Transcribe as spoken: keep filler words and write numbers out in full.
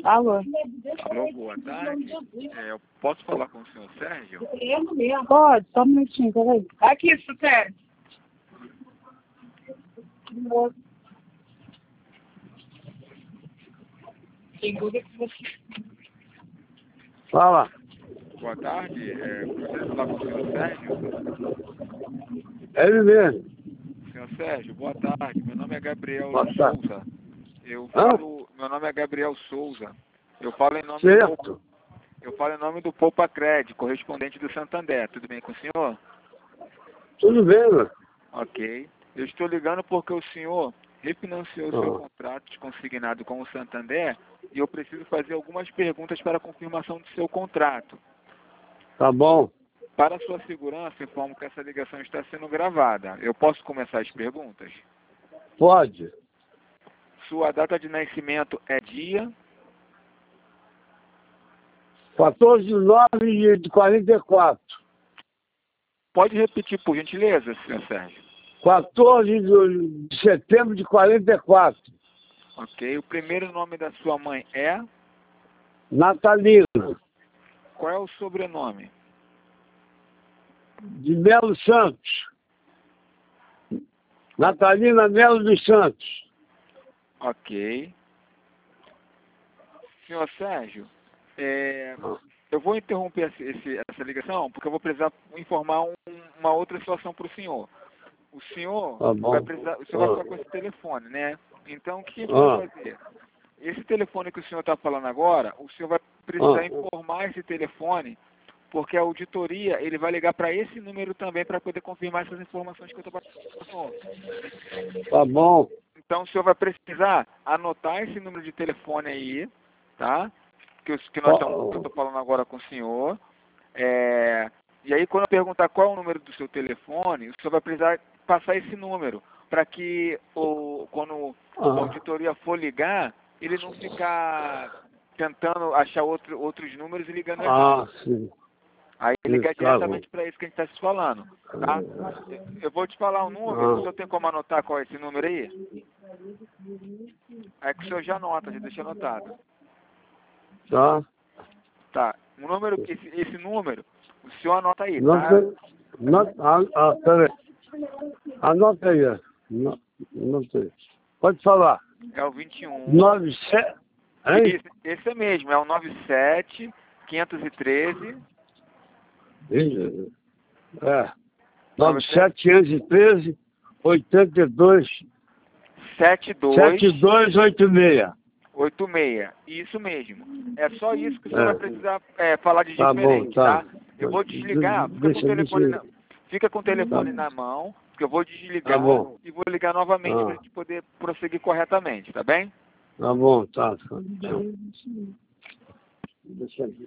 Alô? Alô, boa tarde. É, eu posso falar com o senhor Sérgio? Pode, só um minutinho, peraí. Aqui, seu Sérgio. Fala. Boa tarde. É, eu gostaria de falar com o senhor Sérgio. É ele mesmo. Senhor Sérgio, boa tarde. Meu nome é Gabriel Boa tarde. Souza. Eu Hã? falo, meu nome é Gabriel Souza. Eu falo em nome do Certo. eu falo em nome do Poupa Cred, correspondente do Santander. Tudo bem com o senhor? Tudo bem, meu? Ok. Eu estou ligando porque o senhor refinanciou seu Ah. contrato consignado com o Santander e eu preciso fazer algumas perguntas para a confirmação do seu contrato. Tá bom. Para sua segurança, informo que essa ligação está sendo gravada. Eu posso começar as perguntas? Pode. Sua data de nascimento é dia? quatorze de nove de quarenta e quatro. Pode repetir, por gentileza, senhor Sérgio? quatorze de setembro de quarenta e quatro. Ok. O primeiro nome da sua mãe é? Natalina. Qual é o sobrenome? De Melo Santos. Natalina Melo dos Santos. Ok. Senhor Sérgio, é, eu vou interromper esse, esse, essa ligação porque eu vou precisar informar um, uma outra situação para o senhor. O senhor Tá bom. vai precisar, o senhor vai Ah. ficar com esse telefone, né? Então, o que a gente Ah. vai fazer? Esse telefone que o senhor está falando agora, o senhor vai precisar Ah. informar esse telefone, porque a auditoria, ele vai ligar para esse número também para poder confirmar essas informações que eu estou passando para o senhor. Tá bom. Então, o senhor vai precisar anotar esse número de telefone aí, tá? Que, os, que, nós tamo, que eu estou falando agora com o senhor. É, e aí, quando eu perguntar qual é o número do seu telefone, o senhor vai precisar passar esse número, para que o, quando a Ah. auditoria for ligar, ele não ficar tentando achar outro, outros números e ligando errado. Ah, sim. Aí ligar Isso, tá diretamente para isso que a gente está se falando, tá? Eu vou te falar um número, Ah. o senhor tem como anotar qual é esse número aí? É que o senhor já anota, já deixa anotado. Tá. Tá, o número, esse, esse número, o senhor anota aí, Não tá? tem... Não... Ah, ah, peraí. Anota aí. ó. Não, não sei. Pode falar. É o vinte e um. nove sete. Hein? Esse, esse é mesmo, é o noventa e sete, quinhentos e treze. É. nove sete, quinhentos e treze, oitenta e dois, setenta e dois, setenta e dois, oitenta e seis. oitenta e seis. Isso mesmo. É só isso que o senhor É. vai precisar é, falar de Tá bom, diferente, tá. tá? Eu vou desligar, fica com o Deixa, telefone, deixa. na, fica com o telefone Tá. na mão, porque eu vou Tá desligar bom. e vou ligar novamente Ah. para a gente poder prosseguir corretamente, tá bem? Tá bom, tá. tá. Deixa eu ver.